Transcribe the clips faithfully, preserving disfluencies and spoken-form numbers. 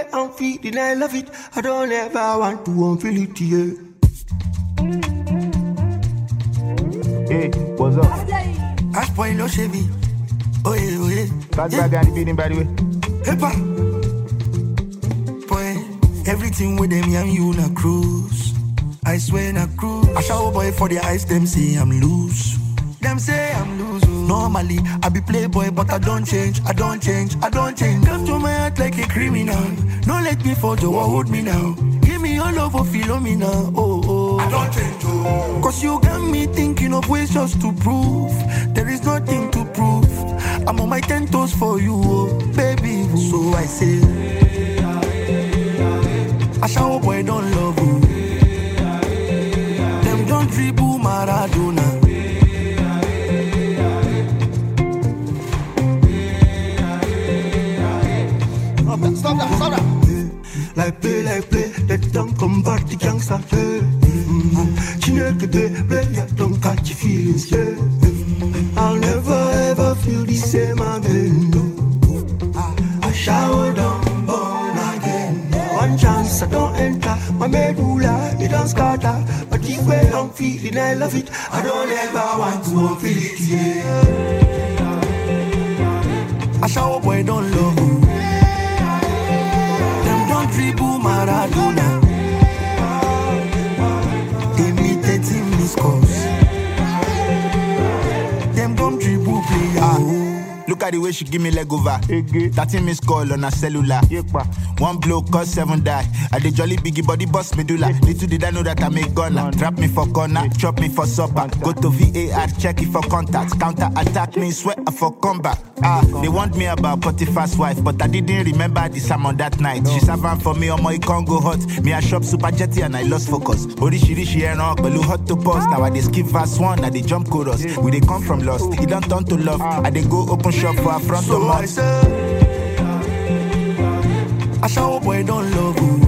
I'm feeling, I love it. I don't ever want to unfeel it, yeah. Hey, what's up? Ash boy, no Chevy. Oh yeah, oh yeah. That's yeah. Bad guy feeling, by the way. Hey, pa. Boy, everything with them, yeah, you na cruise. I swear na cruise. I shower boy for the eyes, them say I'm loose. Them say I'm loose. Normally, I be playboy, but I don't change, I don't change, I don't change. Come to my heart like a criminal. Don't let me fall, Joe, hold me now. Give me your love, oh, feel me now. Oh, oh. I don't change, oh. Cause you got me thinking of ways just to prove there is nothing to prove. I'm on my ten toes for you, oh, baby. So I say, I shower boy, don't love you. Them don't dribble Maradona. Stop that, stop that. Like play, like play, let them come back the gangster. Chineke de play, yeah, don't catch your feelings, yeah. I'll never ever feel the same again. I shower down, born again. One chance I don't enter, my medulla, it don't scatter. But the way I'm feeling, I love it. I don't ever want to unfeel it, yeah. I shower boy, don't love you. Dribble Maradona, imitating Miss Cos. Them don't dribble player. Ah, look at the way she give me leg over. thirteen miss call on her cellular. One blow cause seven die. I the jolly biggie body boss medulla. Little did I know that I make gunner. Trap me for corner, chop me for supper. Go to V A R, check it for contacts. Counter attack me, sweat for combat. Ah, they want me about Potiphar's wife, but I didn't remember the sermon that night. No. She served for me on my Congo hot. Me I shop super jetty and I lost focus. Orishi rishi and all, but hot to post. Now I they skip verse one, I they jump chorus. Yeah. We they come from lost, it don't turn to love. Ah. I they go open shop for a front so of I say, I shower boy don't love you.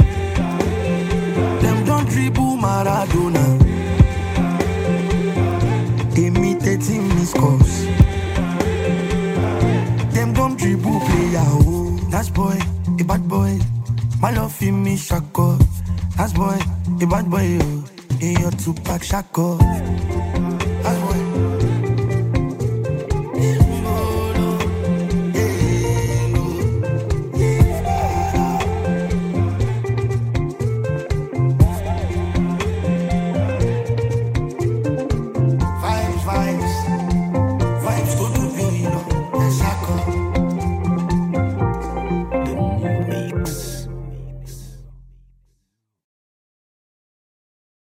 Them don't dribble Maradona, imitating Miss Cos. Them don't dribble player, oh. That's boy, a bad boy. My love in me shako. That's boy, a bad boy, oh. In your two-pack shako. That's boy.